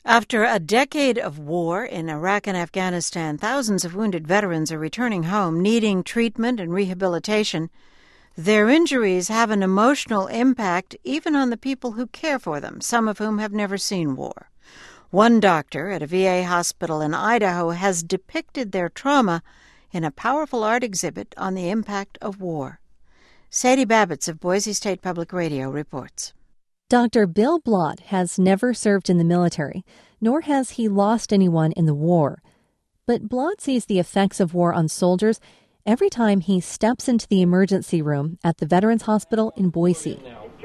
After a decade of war in Iraq and Afghanistan, thousands of wounded veterans are returning home, needing treatment and rehabilitation. Their injuries have an emotional impact even on the people who care for them, some of whom have never seen war. One doctor at a VA hospital in Idaho has depicted their trauma in a powerful art exhibit on the impact of war. Sadie Babitz of Boise State Public Radio reports. Dr. Bill Blott has never served in the military, nor has he lost anyone in the war. But Blott sees the effects of war on soldiers every time he steps into the emergency room at the Veterans Hospital in Boise.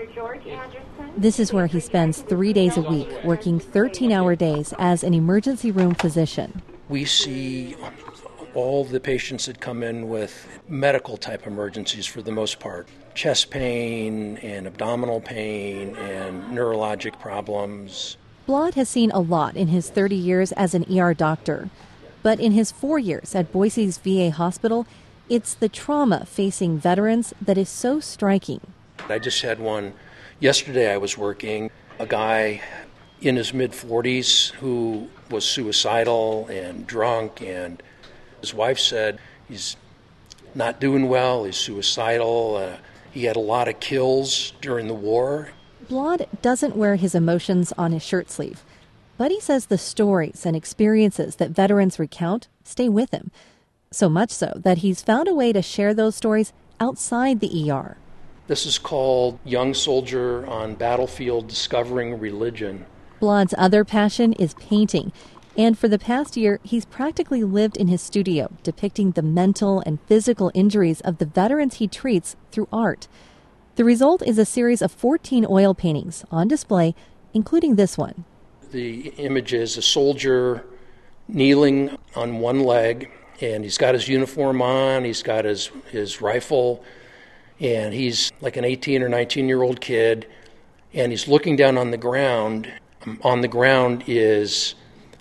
This is where he spends 3 days a week, working 13-hour days as an emergency room physician. We see all the patients that come in with medical type emergencies for the most part. Chest pain and abdominal pain and neurologic problems. Blott has seen a lot in his 30 years as an ER doctor. But in his 4 years at Boise's VA hospital, it's the trauma facing veterans that is so striking. I just had one yesterday. I was working, a guy in his mid-40s who was suicidal and drunk, and his wife said he's not doing well, he's suicidal. He had a lot of kills during the war. Blott doesn't wear his emotions on his shirt sleeve, but he says the stories and experiences that veterans recount stay with him. So much so that he's found a way to share those stories outside the ER. This is called Young Soldier on Battlefield Discovering Religion. Blott's other passion is painting. And for the past year, he's practically lived in his studio, depicting the mental and physical injuries of the veterans he treats through art. The result is a series of 14 oil paintings on display, including this one. The image is a soldier kneeling on one leg, and he's got his uniform on, he's got his rifle, and he's like an 18 or 19-year-old kid, and he's looking down on the ground. On the ground is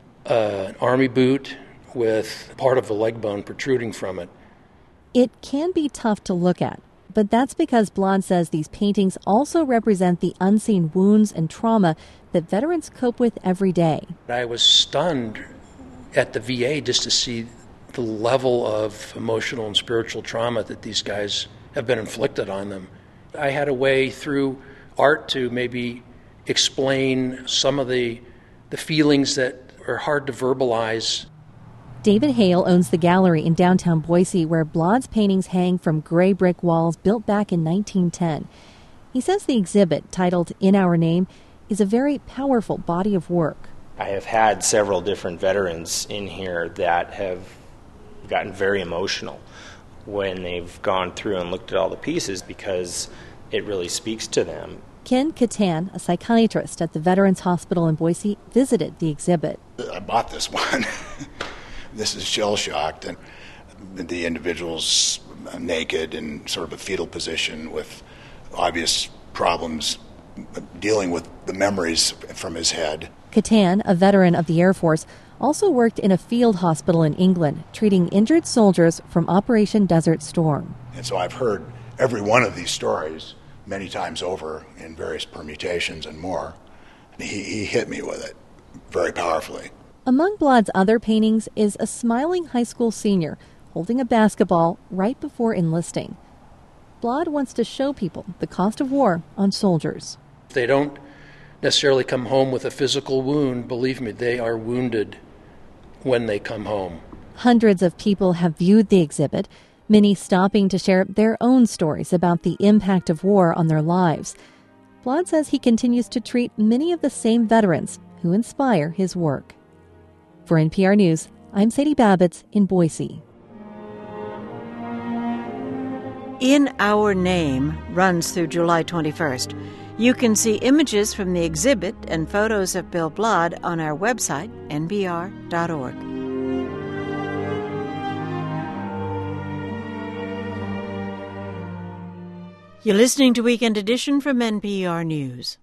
an army boot with part of the leg bone protruding from it. It can be tough to look at, but that's because Blott says these paintings also represent the unseen wounds and trauma that veterans cope with every day. I was stunned at the VA just to see the level of emotional and spiritual trauma that these guys have been inflicted on them. I had a way through art to maybe explain some of the feelings that are hard to verbalize. David Hale owns the gallery in downtown Boise where Blott's paintings hang from gray brick walls built back in 1910. He says the exhibit, titled In Our Name, is a very powerful body of work. I have had several different veterans in here that have gotten very emotional when they've gone through and looked at all the pieces because it really speaks to them. Ken Catan, a psychiatrist at the Veterans Hospital in Boise, visited the exhibit. I bought this one. This is shell-shocked, and the individual's naked in sort of a fetal position with obvious problems dealing with the memories from his head. Catan, a veteran of the Air Force, also worked in a field hospital in England, treating injured soldiers from Operation Desert Storm. And so I've heard every one of these stories many times over in various permutations and more. He hit me with it very powerfully. Among Blott's other paintings is a smiling high school senior holding a basketball right before enlisting. Blott wants to show people the cost of war on soldiers. They don't necessarily come home with a physical wound. Believe me, they are wounded when they come home. Hundreds of people have viewed the exhibit, many stopping to share their own stories about the impact of war on their lives. Blott says he continues to treat many of the same veterans who inspire his work. For NPR News, I'm Sadie Babitz in Boise. In Our Name runs through July 21st. You can see images from the exhibit and photos of Bill Blott on our website, npr.org. You're listening to Weekend Edition from NPR News.